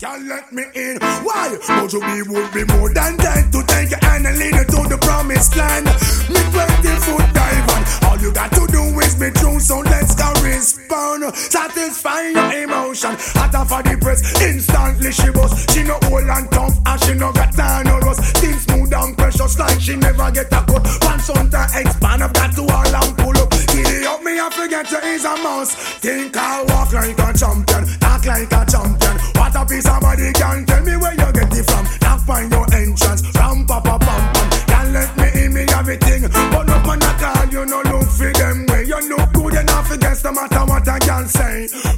Can't let me in. Why? But you be would be more than dead to take your hand and lead you to the promised land. Me 20-foot dive on. All you got to do is be true, so let's go respond. Satisfy your emotion. Hotter for the press, instantly she bust. She no old and tough and she no got time no rust. Things smooth and precious like she never get a cut. Pants on to expand, I've got to all and pull up. Giddy up me, I forget you is a mouse. Think I walk like a champion, talk like a champion. What a piece of body can tell me where you get it from. Now find your entrance, ram pa pa pam pam. Can't let me in me everything, but no man at all. You no look for them way. You look good enough against no matter what I can say.